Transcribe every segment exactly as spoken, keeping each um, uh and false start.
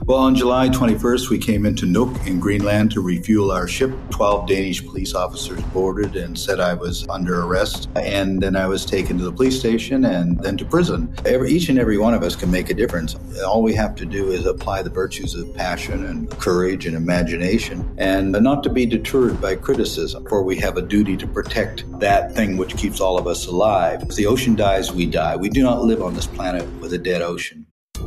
Well, on July twenty-first, we came into Nuuk in Greenland to refuel our ship. Twelve Danish police officers boarded and said I was under arrest. And then I was taken to the police station and then to prison. Every, each and every one of us can make a difference. All we have to do is apply the virtues of passion and courage and imagination and not to be deterred by criticism, for we have a duty to protect that thing which keeps all of us alive. As the ocean dies, we die. We do not live on this planet with a dead ocean.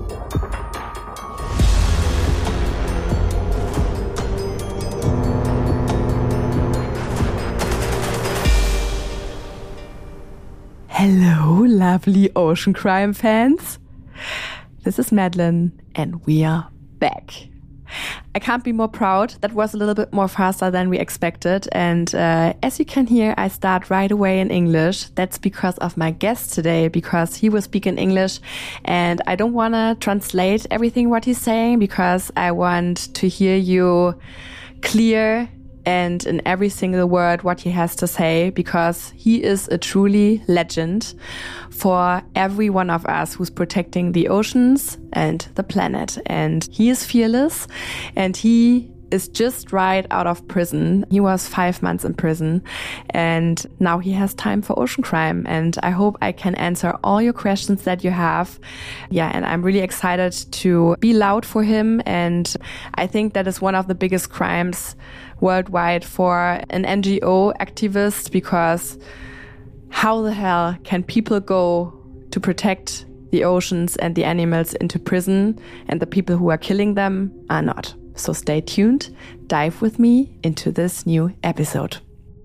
Hello, lovely ocean crime fans. This is Madeline, and we are back. I can't be more proud. That was a little bit more faster than we expected. And uh, as you can hear, I start right away in English. That's because of my guest today, because he will speak in English. And I don't want to translate everything what he's saying, because I want to hear you clear and in every single word what he has to say, because he is a truly legend for every one of us who's protecting the oceans and the planet. And he is fearless, and he is just right out of prison. He was five months in prison, and now he has time for ocean crime. And I hope I can answer all your questions that you have. Yeah, and I'm really excited to be loud for him. And I think that is one of the biggest crimes worldwide for an N G O activist, because how the hell can people go to protect the oceans and the animals into prison, and the people who are killing them are not? So stay tuned, dive with me into this new episode.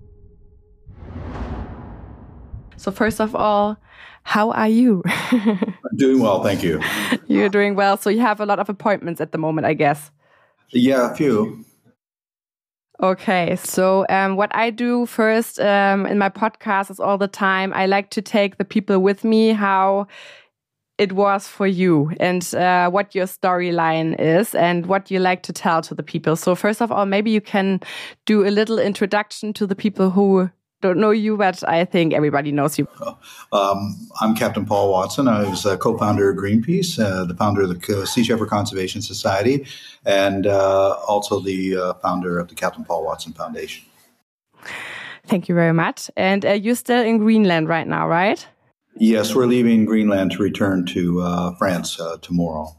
So first of all, how are you? I'm doing well, thank you. You're doing well. So you have a lot of appointments at the moment, I guess. Yeah, a few. Okay, so um, what I do first um, in my podcast is all the time, I like to take the people with me, how it was for you, and uh, what your storyline is and what you like to tell to the people. So first of all, maybe you can do a little introduction to the people who don't know you, but I think everybody knows you. Um, I'm Captain Paul Watson. I was a co-founder of Greenpeace, uh, the founder of the Sea Shepherd Conservation Society, and uh, also the uh, founder of the Captain Paul Watson Foundation. Thank you very much. And uh, you're still in Greenland right now, right? Yes, we're leaving Greenland to return to uh, France uh, tomorrow.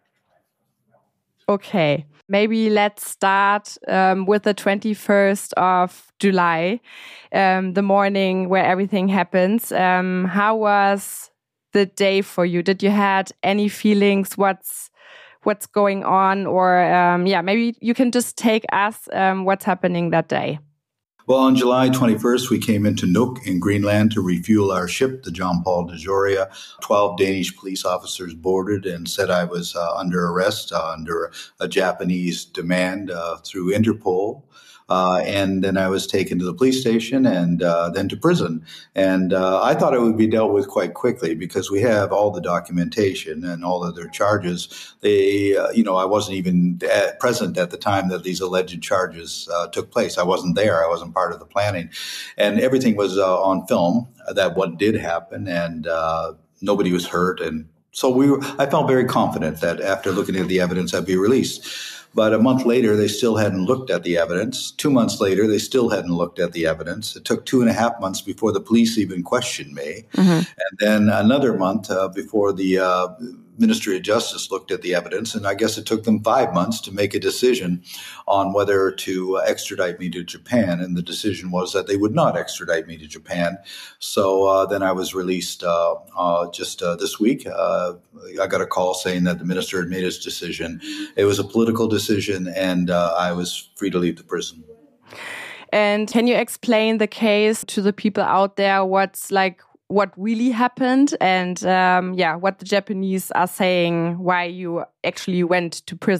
Okay, maybe let's start um, with the twenty-first of July, um, the morning where everything happens. Um, how was the day for you? Did you had any feelings? What's what's going on? Or um, yeah, maybe you can just take us um, what's happening that day. Well, on July twenty-first, we came into Nuuk in Greenland to refuel our ship, the John Paul de Joria. Twelve Danish police officers boarded and said I was uh, under arrest, uh, under a, a Japanese demand uh, through Interpol. Uh, and then I was taken to the police station and uh, then to prison. And uh, I thought it would be dealt with quite quickly, because we have all the documentation and all of their charges. They, uh, you know, I wasn't even at, present at the time that these alleged charges uh, took place. I wasn't there. I wasn't part of the planning. And everything was uh, on film, that what did happen, and uh, nobody was hurt. And so we were, I felt very confident that after looking at the evidence, I'd be released. But a month later, they still hadn't looked at the evidence. Two months later, they still hadn't looked at the evidence. It took two and a half months before the police even questioned me. Mm-hmm. And then another month uh, before the uh, Ministry of Justice looked at the evidence. And I guess it took them five months to make a decision on whether to uh, extradite me to Japan. And the decision was that they would not extradite me to Japan. So uh, then I was released uh, uh, just uh, this week. Uh, I got a call saying that the minister had made his decision. It was a political decision, and uh, I was free to leave the prison. And can you explain the case to the people out there? What's like what really happened, and um, yeah, what the Japanese are saying, why you actually went to prison?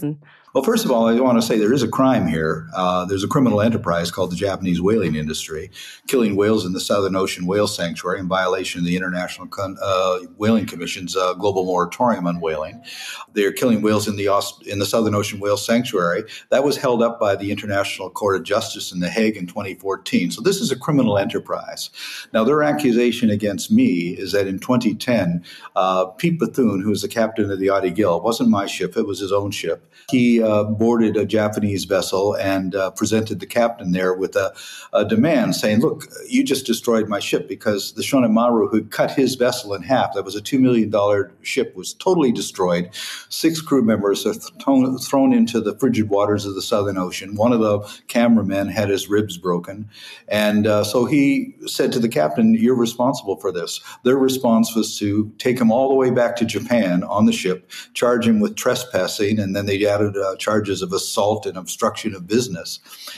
Well, first of all, I want to say there is a crime here. Uh, there's a criminal enterprise called the Japanese whaling industry, killing whales in the Southern Ocean Whale Sanctuary in violation of the International Con- uh, Whaling Commission's uh, global moratorium on whaling. They're killing whales in the Aust- in the Southern Ocean Whale Sanctuary. That was held up by the International Court of Justice in The Hague in twenty fourteen. So this is a criminal enterprise. Now, their accusation against me is that in twenty ten, uh, Pete Bethune, who was the captain of the Adi Gill, it wasn't my ship, it was his own ship. He uh, boarded a Japanese vessel and uh, presented the captain there with a, a demand saying, look, you just destroyed my ship, because the Shonen Maru, who cut his vessel in half, that was a two million dollars ship, was totally destroyed. Six crew members are th- thrown into the frigid waters of the Southern Ocean. One of the cameramen had his ribs broken. And uh, so he said to the captain, you're responsible for this. Their response was to take him all the way back to Japan on the ship, charge him with trespassing, and then they added uh, charges of assault and obstruction of business.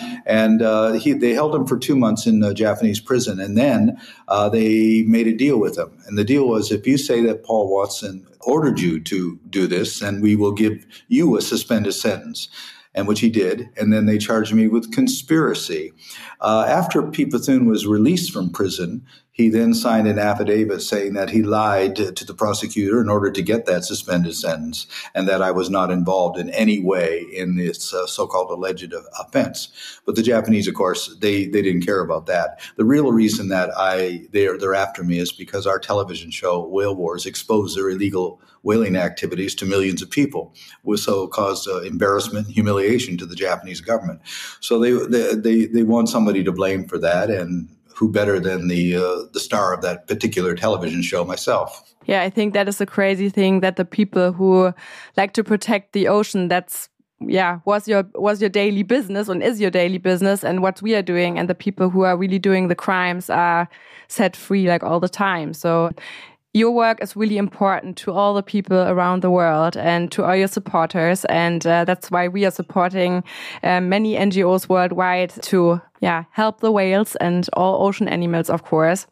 And uh, he, they held him for two months in a Japanese prison, and then uh, they made a deal with him. And the deal was, if you say that Paul Watson ordered you to do this, then we will give you a suspended sentence. And which he did, and then they charged me with conspiracy. Uh, after Pete Bethune was released from prison, he then signed an affidavit saying that he lied to, to the prosecutor in order to get that suspended sentence, and that I was not involved in any way in this uh, so-called alleged offense. But the Japanese, of course, they they didn't care about that. The real reason that I they're they're after me is because our television show Whale Wars exposed their illegal whaling activities to millions of people, so caused uh, embarrassment and humiliation to the Japanese government. So they they they, they want somebody to blame for that, and who better than the uh, the star of that particular television show, myself. Yeah, I think that is a crazy thing, that the people who like to protect the ocean, that's yeah, was your was your daily business and is your daily business, and what we are doing, and the people who are really doing the crimes are set free like all the time. So your work is really important to all the people around the world and to all your supporters. And uh, that's why we are supporting uh, many N G Os worldwide to yeah help the whales and all ocean animals, of course.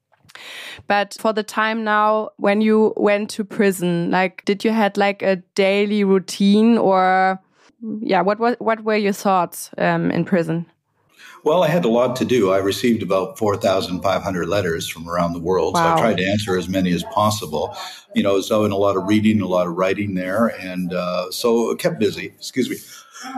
But for the time now, when you went to prison, like, did you had like a daily routine, or yeah, what what, what were your thoughts um, in prison? Well, I had a lot to do. I received about four thousand five hundred letters from around the world. Wow. So I tried to answer as many as possible. You know, so in a lot of reading, a lot of writing there. And uh, so it kept busy. Excuse me.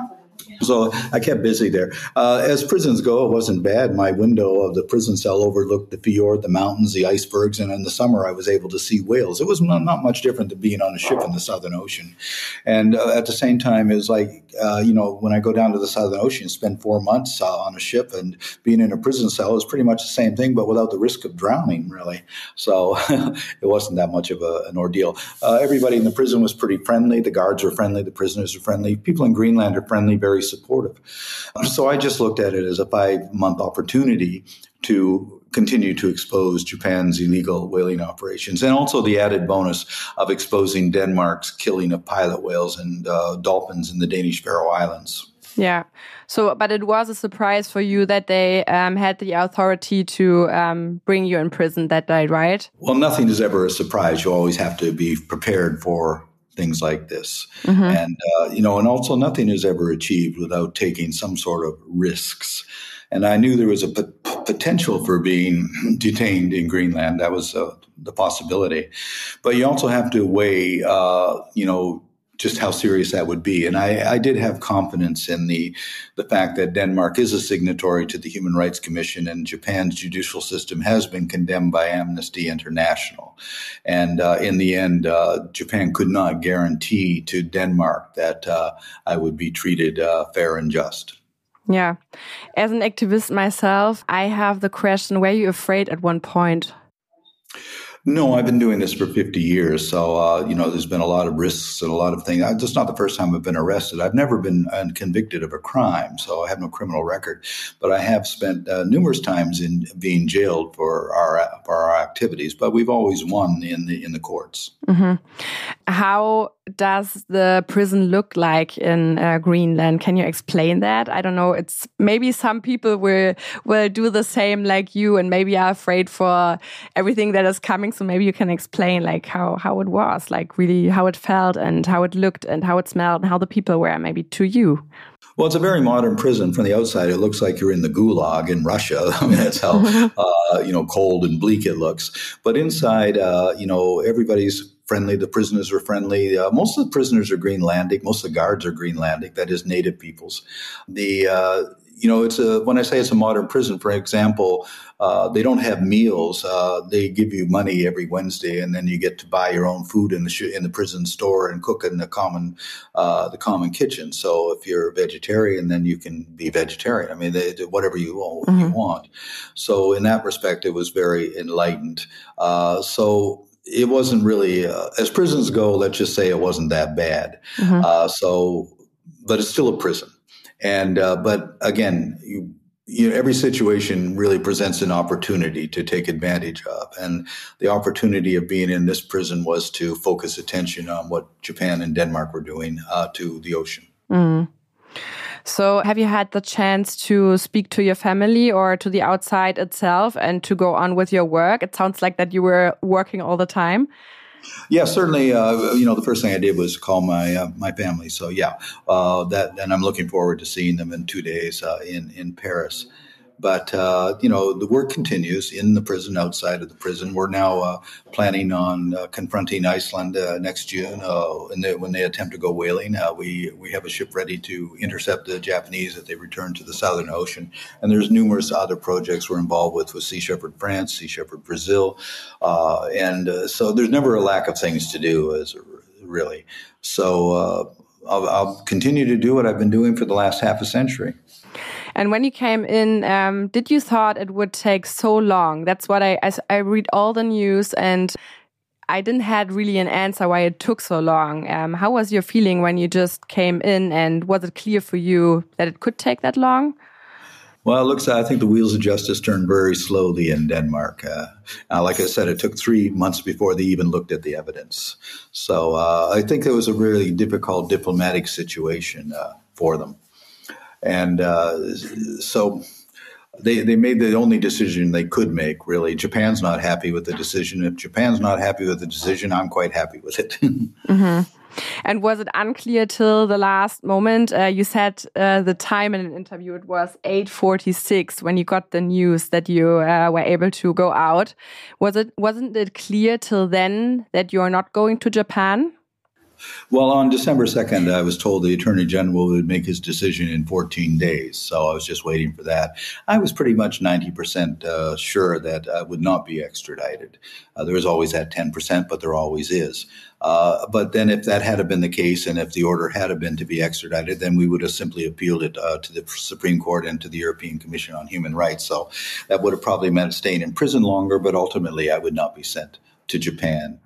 So I kept busy there. Uh, as prisons go, it wasn't bad. My window of the prison cell overlooked the fjord, the mountains, the icebergs, and in the summer I was able to see whales. It was not, not much different than being on a ship in the Southern Ocean. And uh, at the same time, it was like, uh, you know, when I go down to the Southern Ocean, spend four months uh, on a ship, and being in a prison cell is pretty much the same thing, but without the risk of drowning, really. So it wasn't that much of a, an ordeal. Uh, everybody in the prison was pretty friendly. The guards were friendly. The prisoners were friendly. People in Greenland are friendly, very supportive. So I just looked at it as a five-month opportunity to continue to expose Japan's illegal whaling operations, and also the added bonus of exposing Denmark's killing of pilot whales and uh, dolphins in the Danish Faroe Islands. Yeah. So, but it was a surprise for you that they um, had the authority to um, bring you in prison that day, right? Well, nothing is ever a surprise. You always have to be prepared for things like this. Mm-hmm. And, uh, you know, and also nothing is ever achieved without taking some sort of risks. And I knew there was a p- potential for being detained in Greenland. That was uh, the possibility. But you also have to weigh, uh, you know, just how serious that would be. And I, I did have confidence in the the fact that Denmark is a signatory to the Human Rights Commission, and Japan's judicial system has been condemned by Amnesty International. And uh, in the end, uh, Japan could not guarantee to Denmark that uh, I would be treated uh, fair and just. Yeah. As an activist myself, I have the question, were you afraid at one point? No, I've been doing this for fifty years. So, uh, you know, there's been a lot of risks and a lot of things. It's just not the first time I've been arrested. I've never been uh, convicted of a crime, so I have no criminal record. But I have spent uh, numerous times in being jailed for our for our activities. But we've always won in the in the courts. Mm-hmm. How does the prison look like in uh, Greenland? Can you explain that? I don't know. It's maybe some people will will do the same like you, and maybe are afraid for everything that is coming So maybe you can explain like how, how it was, like really how it felt and how it looked and how it smelled and how the people were maybe to you. Well, it's a very modern prison. From the outside, it looks like you're in the Gulag in Russia. I mean, that's how uh, you know cold and bleak it looks. But inside, uh, you know, everybody's friendly. The prisoners are friendly. Uh, most of the prisoners are Greenlandic. Most of the guards are Greenlandic. That is, native peoples. The uh, you know, it's a when I say it's a modern prison, for example, uh, they don't have meals. Uh, they give you money every Wednesday, and then you get to buy your own food in the sh- in the prison store and cook in the common uh, the common kitchen. So if you're a vegetarian, then you can be vegetarian. I mean, they do whatever you, mm-hmm. you want. So in that respect, it was very enlightened. Uh, so. It wasn't really, uh, as prisons go, let's just say it wasn't that bad. Mm-hmm. Uh, so, but it's still a prison. And, uh, but again, you, you know, every situation really presents an opportunity to take advantage of. And the opportunity of being in this prison was to focus attention on what Japan and Denmark were doing uh, to the ocean. Mm. So have you had the chance to speak to your family or to the outside itself and to go on with your work? It sounds like that you were working all the time. Yeah, certainly. Uh, you know, the first thing I did was call my uh, my family. So yeah, uh, that and I'm looking forward to seeing them in two days uh, in in Paris. But, uh, you know, the work continues in the prison, outside of the prison. We're now uh, planning on uh, confronting Iceland uh, next June uh, when, they, when they attempt to go whaling. Uh, we, we have a ship ready to intercept the Japanese as they return to the Southern Ocean. And there's numerous other projects we're involved with, with Sea Shepherd France, Sea Shepherd Brazil. Uh, and uh, so there's never a lack of things to do, as really. So uh, I'll, I'll continue to do what I've been doing for the last half a century. And when you came in, um, did you thought it would take so long? That's what I, I, I read all the news and I didn't had really an answer why it took so long. Um, how was your feeling when you just came in, and was it clear for you that it could take that long? Well, it looks, I think the wheels of justice turned very slowly in Denmark. Uh, uh, like I said, it took three months before they even looked at the evidence. So uh, I think it was a really difficult diplomatic situation uh, for them. And uh, so they they made the only decision they could make, really. Japan's not happy with the decision. If Japan's not happy with the decision, I'm quite happy with it. Mm-hmm. And was it unclear till the last moment? Uh, you said uh, the time in an interview, it was eight forty-six when you got the news that you uh, were able to go out. Was it, wasn't it clear till then that you're not going to Japan? Well, on December second, I was told the Attorney General would make his decision in fourteen days. So I was just waiting for that. I was pretty much ninety percent uh, sure that I would not be extradited. Uh, there is always that ten percent, but there always is. Uh, but then if that had been the case, and if the order had been to be extradited, then we would have simply appealed it uh, to the Supreme Court and to the European Commission on Human Rights. So that would have probably meant staying in prison longer, but ultimately I would not be sent to Japan.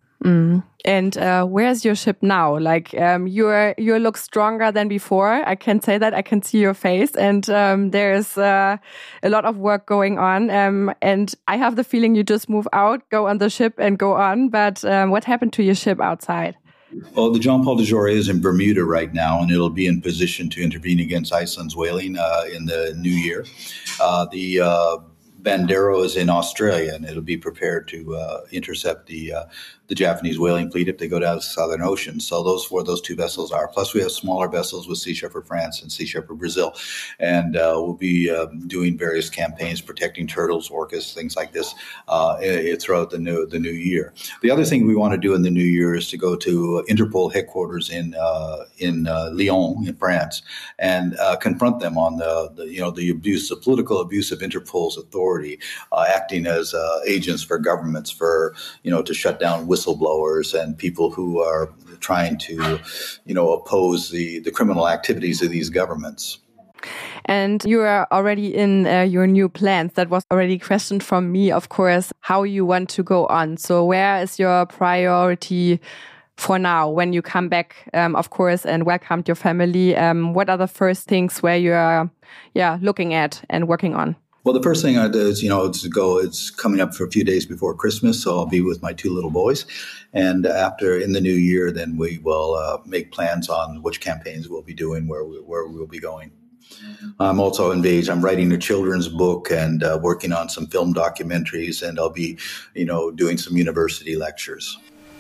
Mm. And uh, where's your ship now? Like um, you're you look stronger than before. I can say that. I can see your face, and um, there's uh, a lot of work going on. Um, and I have the feeling you just move out, go on the ship, and go on. But um, what happened to your ship outside? Well, the John Paul de Joria is in Bermuda right now, and it'll be in position to intervene against Iceland's whaling uh, in the new year. Uh, the uh, Bandero is in Australia, and it'll be prepared to uh, intercept the uh, the Japanese whaling fleet if they go down to the Southern Ocean. So those where those two vessels are. Plus, we have smaller vessels with Sea Shepherd France and Sea Shepherd Brazil, and uh, we'll be uh, doing various campaigns protecting turtles, orcas, things like this uh, throughout the new the new year. The other thing we want to do in the new year is to go to Interpol headquarters in uh, in uh, Lyon, in France, and uh, confront them on the, the you know the abuse, the political abuse of Interpol's authority, uh, acting as uh, agents for governments for you know to shut down whistleblowers and people who are trying to, you know, oppose the, the criminal activities of these governments. And you are already in uh, your new plans. That was already questioned from me, of course, how you want to go on. So where is your priority for now when you come back, um, of course, and welcomed your family? Um, what are the first things where you are yeah, looking at and working on? Well, the first thing I do is, you know, to go, it's coming up for a few days before Christmas, so I'll be with my two little boys. And after, in the new year, then we will uh, make plans on which campaigns we'll be doing, where, we, where we'll be going. I'm also engaged. I'm writing a children's book and uh, working on some film documentaries, and I'll be, you know, doing some university lectures.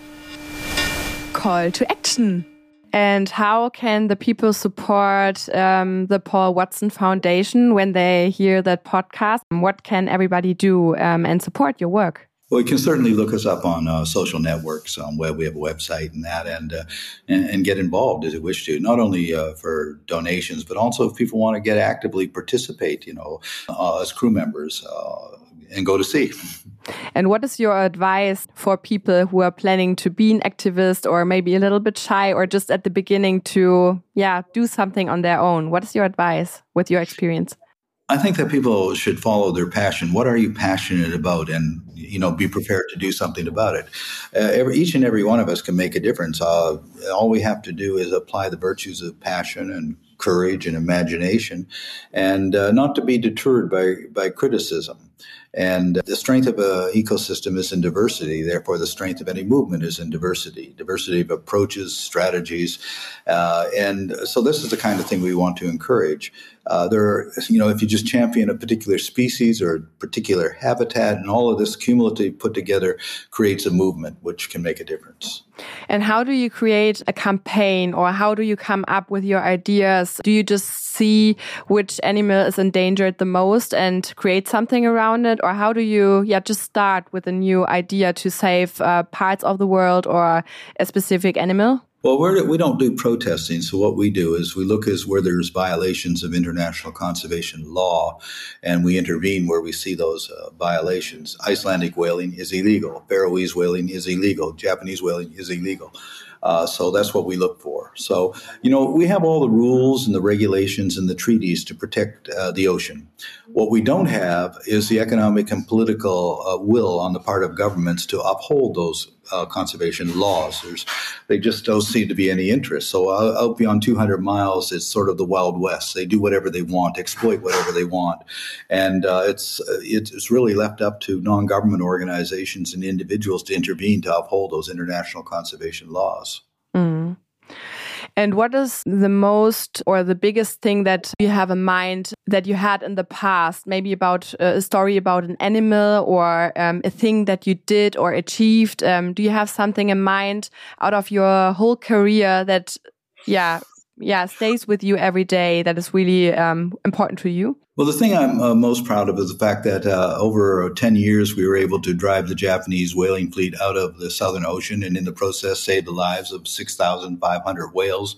Call to action. And how can the people support um, the Paul Watson Foundation when they hear that podcast? What can everybody do um, and support your work? Well, you can certainly look us up on uh, social networks. On web, we have a website and that, and, uh, and and get involved as you wish to. Not only uh, for donations, but also if people want to get actively participate, you know, uh, as crew members uh, and go to sea. And what is your advice for people who are planning to be an activist, or maybe a little bit shy, or just at the beginning to, yeah, do something on their own? What is your advice with your experience? I think that people should follow their passion. What are you passionate about? And, you know, be prepared to do something about it. Uh, every, each and every one of us can make a difference. Uh, all we have to do is apply the virtues of passion and courage and imagination, and uh, not to be deterred by, by criticism. And the strength of an ecosystem is in diversity. Therefore, the strength of any movement is in diversity, diversity of approaches, strategies. Uh, and so this is the kind of thing we want to encourage. Uh, there are, you know, if you just champion a particular species or a particular habitat, and all of this cumulative put together creates a movement which can make a difference. And how do you create a campaign, or how do you come up with your ideas? Do you just see which animal is endangered the most and create something around it? Or how do you yeah, just start with a new idea to save uh, parts of the world or a specific animal? Well, we're, we don't do protesting. So what we do is we look as where there's violations of international conservation law, and we intervene where we see those uh, violations. Icelandic whaling is illegal. Faroese whaling is illegal. Japanese whaling is illegal. Uh, so that's what we look for. So, you know, we have all the rules and the regulations and the treaties to protect uh, the ocean. What we don't have is the economic and political uh, will on the part of governments to uphold those uh, conservation laws. There's, they just don't seem to be any interest. So uh, out beyond two hundred miles, it's sort of the Wild West. They do whatever they want, exploit whatever they want. And uh, it's, it's really left up to non-government organizations and individuals to intervene to uphold those international conservation laws. Mm. And what is the most or the biggest thing that you have in mind that you had in the past, maybe about uh, a story about an animal or um, a thing that you did or achieved? Um, do you have something in mind out of your whole career that, yeah, yeah, stays with you every day that is really um, important to you? Well, the thing I'm uh, most proud of is the fact that uh, over ten years, we were able to drive the Japanese whaling fleet out of the Southern Ocean, and in the process save the lives of six thousand five hundred whales.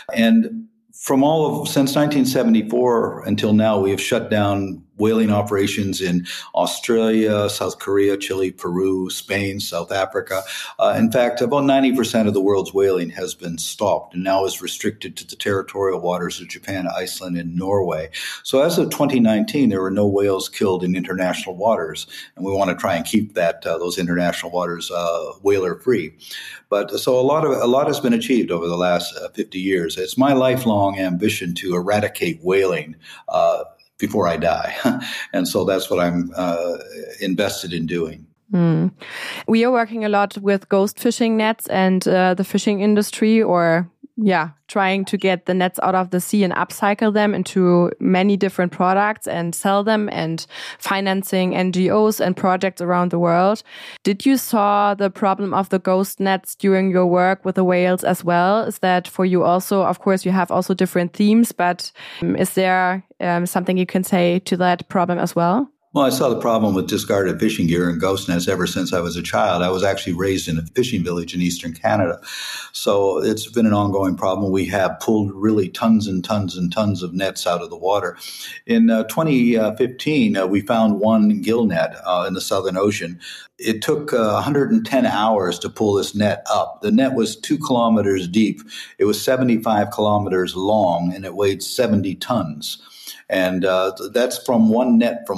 And from all of, since nineteen seventy-four until now, we have shut down whaling operations in Australia, South Korea, Chile, Peru, Spain, South Africa. Uh, in fact, about ninety percent of the world's whaling has been stopped and now is restricted to the territorial waters of Japan, Iceland, and Norway. So as of twenty nineteen, there were no whales killed in international waters, and we want to try and keep that uh, those international waters uh, whaler-free. But so a lot of a lot has been achieved over the last uh, fifty years. It's my lifelong ambition to eradicate whaling uh, before I die. And so that's what I'm uh, invested in doing. Mm. We are working a lot with ghost fishing nets and uh, the fishing industry, or yeah, trying to get the nets out of the sea and upcycle them into many different products and sell them, and financing N G Os and projects around the world. Did you saw the problem of the ghost nets during your work with the whales as well? Is that for you also? Of course, you have also different themes, but um, is there um, something you can say to that problem as well? Well, I saw the problem with discarded fishing gear and ghost nets ever since I was a child. I was actually raised in a fishing village in eastern Canada. So it's been an ongoing problem. We have pulled really tons and tons and tons of nets out of the water. In uh, twenty fifteen, uh, we found one gill net uh, in the Southern Ocean. It took uh, one hundred ten hours to pull this net up. The net was two kilometers deep. It was seventy-five kilometers long, and it weighed seventy tons. And uh, that's from one net from one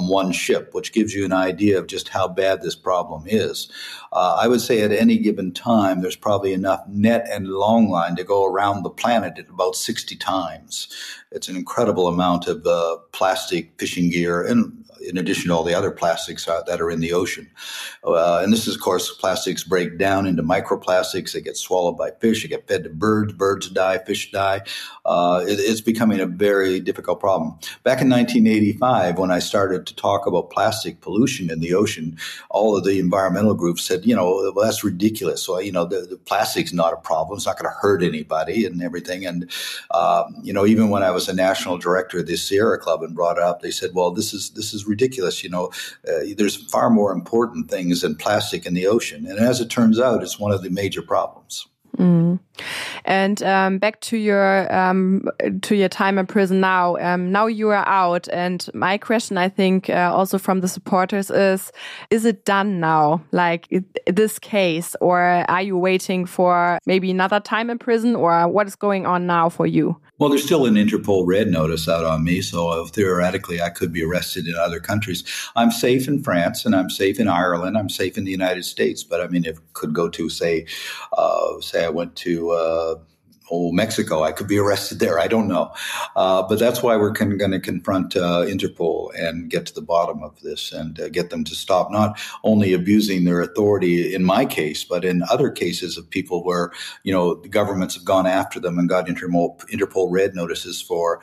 ship, which gives you an idea of just how bad this problem is. Uh, I would say at any given time, there's probably enough net and long line to go around the planet at about sixty times. It's an incredible amount of uh, plastic fishing gear, and in addition to all the other plastics uh, that are in the ocean. Uh, and this is, of course, plastics break down into microplastics. They get swallowed by fish. They get fed to birds. Birds die. Fish die. Uh, it, it's becoming a very difficult problem. Back in nineteen eighty-five, when I started to talk about plastic pollution in the ocean, all of the environmental groups said, you know, well, that's ridiculous. So, you know, the, the plastic's not a problem. It's not going to hurt anybody and everything. And, um, you know, even when I was a national director of the Sierra Club and brought it up, they said, well, this is this is ridiculous. You know, uh, there's far more important things than plastic in the ocean. And as it turns out, it's one of the major problems. Mm. And um, back to your um, to your time in prison now. Um, now you are out, and my question, I think, uh, also from the supporters is: is it done now? Like it, this case, or are you waiting for maybe another time in prison, or what is going on now for you? Well, there's still an Interpol red notice out on me, so theoretically I could be arrested in other countries. I'm safe in France, and I'm safe in Ireland. I'm safe in the United States, but I mean, it could go to say, uh, say I went to uh, oh Mexico, I could be arrested there. I don't know, uh, but that's why we're con- going to confront uh, Interpol and get to the bottom of this and uh, get them to stop not only abusing their authority in my case, but in other cases of people where, you know, the governments have gone after them and got Interpol, Interpol red notices for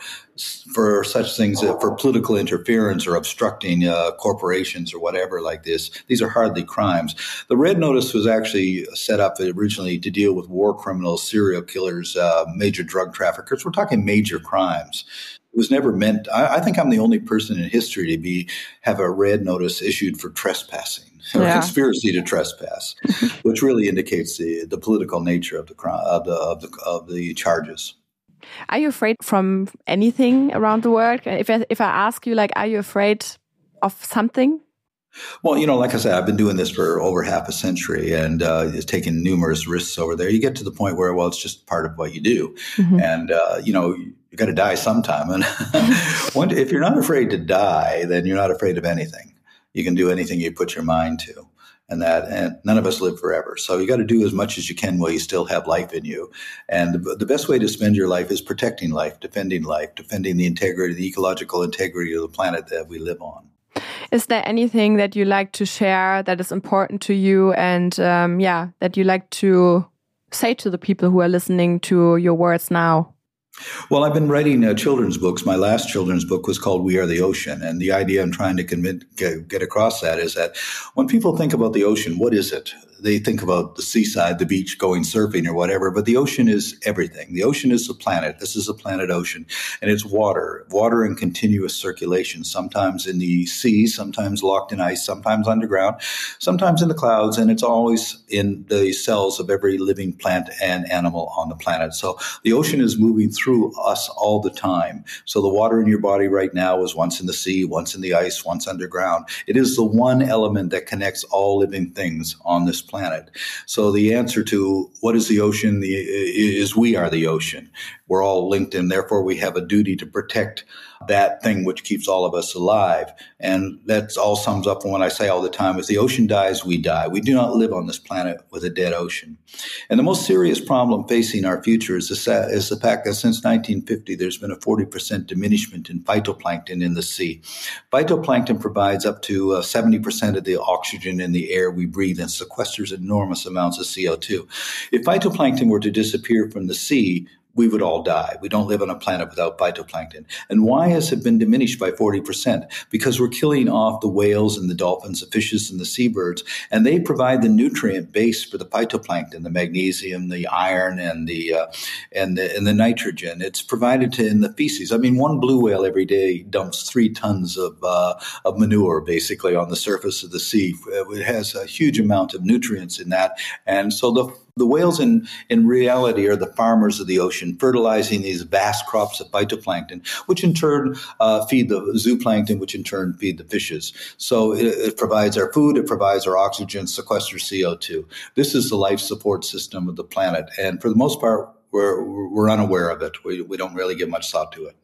for such things, uh, for political interference or obstructing uh, corporations or whatever like this. These are hardly crimes. The red notice was actually set up originally to deal with war criminals, serial killers, uh, major drug traffickers. We're talking major crimes. It was never meant. I, I think I'm the only person in history to be have a red notice issued for trespassing or yeah. conspiracy to trespass, which really indicates the, the political nature of the crime of the, of the of the charges. Are you afraid from anything around the world? If I, if I ask you, like, are you afraid of something? Well, you know, like I said, I've been doing this for over half a century and uh, taken numerous risks over there. You get to the point where, well, it's just part of what you do. Mm-hmm. And, uh, you know, you got to die sometime. And if you're not afraid to die, then you're not afraid of anything. You can do anything you put your mind to. And that, and none of us live forever. So you got to do as much as you can while you still have life in you. And the, the best way to spend your life is protecting life, defending life, defending the integrity, the ecological integrity of the planet that we live on. Is there anything that you like to share that is important to you and, um, yeah, that you like to say to the people who are listening to your words now? Well, I've been writing uh, children's books. My last children's book was called We Are the Ocean. And the idea I'm trying to convince, get, get across that is that when people think about the ocean, what is it? They think about the seaside, the beach, going surfing or whatever, but the ocean is everything. The ocean is the planet. This is a planet ocean, and it's water, water in continuous circulation, sometimes in the sea, sometimes locked in ice, sometimes underground, sometimes in the clouds, and it's always in the cells of every living plant and animal on the planet. So the ocean is moving through us all the time. So the water in your body right now was once in the sea, once in the ice, once underground. It is the one element that connects all living things on this planet. planet. So the answer to what is the ocean the, is we are the ocean. We're all linked, and therefore we have a duty to protect that thing which keeps all of us alive. And that all sums up when I say all the time, if the ocean dies, we die. We do not live on this planet with a dead ocean. And the most serious problem facing our future is the, is the fact that since nineteen fifty, there's been a forty percent diminishment in phytoplankton in the sea. Phytoplankton provides up to uh, seventy percent of the oxygen in the air we breathe and sequesters enormous amounts of C O two. If phytoplankton were to disappear from the sea, we would all die. We don't live on a planet without phytoplankton. And why has it been diminished by forty percent? Because we're killing off the whales and the dolphins, the fishes and the seabirds, and they provide the nutrient base for the phytoplankton, the magnesium, the iron, and the uh, and the and the nitrogen. It's provided to in the feces. I mean, one blue whale every day dumps three tons of uh, of manure basically on the surface of the sea. It has a huge amount of nutrients in that, and so the The whales in, in reality are the farmers of the ocean, fertilizing these vast crops of phytoplankton, which in turn uh, feed the zooplankton, which in turn feed the fishes. So it, it provides our food, it provides our oxygen, sequesters C O two. This is the life support system of the planet. And for the most part, we're, we're unaware of it. We, we don't really give much thought to it.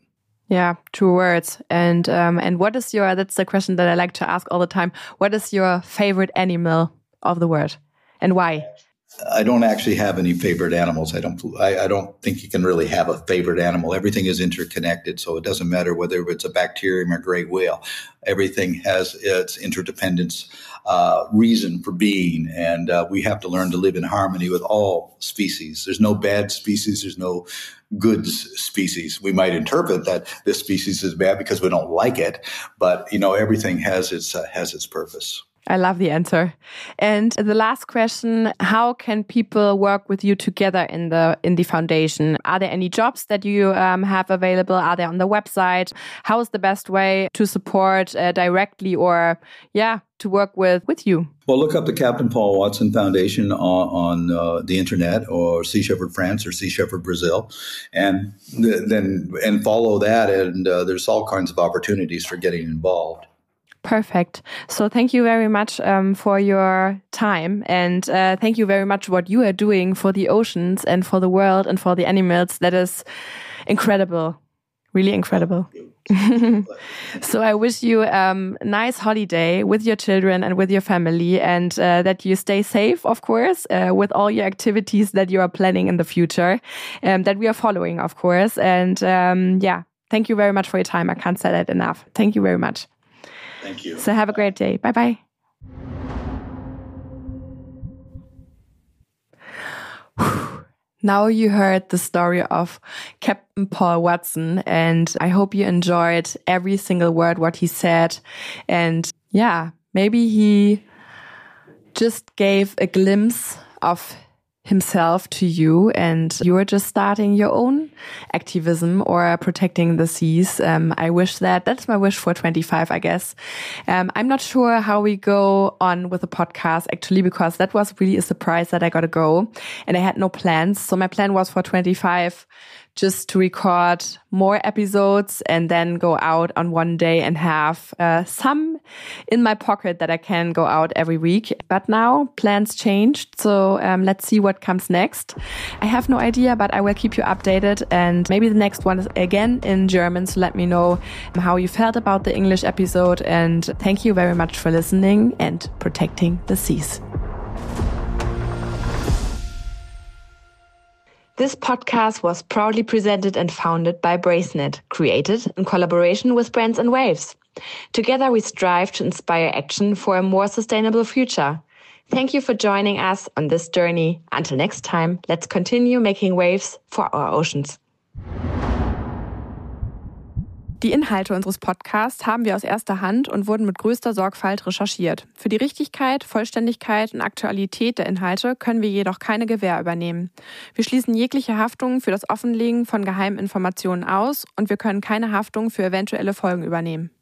Yeah, true words. And um, and what is your, that's the question that I like to ask all the time. What is your favorite animal of the world and why? I don't actually have any favorite animals. I don't I, I don't think you can really have a favorite animal. Everything is interconnected, so it doesn't matter whether it's a bacterium or great whale. Everything has its interdependence uh, reason for being, and uh, we have to learn to live in harmony with all species. There's no bad species. There's no good species. We might interpret that this species is bad because we don't like it, but you know everything has its uh, has its purpose. I love the answer. And the last question, how can people work with you together in the in the foundation? Are there any jobs that you um, have available? Are they on the website? How is the best way to support uh, directly or, yeah, to work with, with you? Well, look up the Captain Paul Watson Foundation on, on uh, the internet, or Sea Shepherd France or Sea Shepherd Brazil, and th- then and follow that. And uh, there's all kinds of opportunities for getting involved. Perfect. So thank you very much um, for your time, and uh, thank you very much what you are doing for the oceans and for the world and for the animals. That is incredible, really incredible. So I wish you um, a nice holiday with your children and with your family, and uh, that you stay safe, of course, uh, with all your activities that you are planning in the future, um, that we are following, of course. And um, yeah, thank you very much for your time. I can't say that enough. Thank you very much. Thank you. So have a great day. Bye-bye. Now you heard the story of Captain Paul Watson, and I hope you enjoyed every single word what he said. And yeah, maybe he just gave a glimpse of himself to you, and you are just starting your own activism or protecting the seas. Um, I wish that. That's my wish for twenty-five, I guess. Um, I'm not sure how we go on with the podcast, actually, because that was really a surprise that I got to go and I had no plans. So my plan was for twenty-five just to record more episodes and then go out on one day and have uh, some in my pocket that I can go out every week. But now plans changed. So um, let's see what comes next. I have no idea, but I will keep you updated. And maybe the next one is again in German. So let me know how you felt about the English episode. And thank you very much for listening and protecting the seas. This podcast was proudly presented and founded by Bracenet, created in collaboration with Brands and Waves. Together we strive to inspire action for a more sustainable future. Thank you for joining us on this journey. Until next time, let's continue making waves for our oceans. Die Inhalte unseres Podcasts haben wir aus erster Hand und wurden mit größter Sorgfalt recherchiert. Für die Richtigkeit, Vollständigkeit und Aktualität der Inhalte können wir jedoch keine Gewähr übernehmen. Wir schließen jegliche Haftung für das Offenlegen von geheimen Informationen aus und wir können keine Haftung für eventuelle Folgen übernehmen.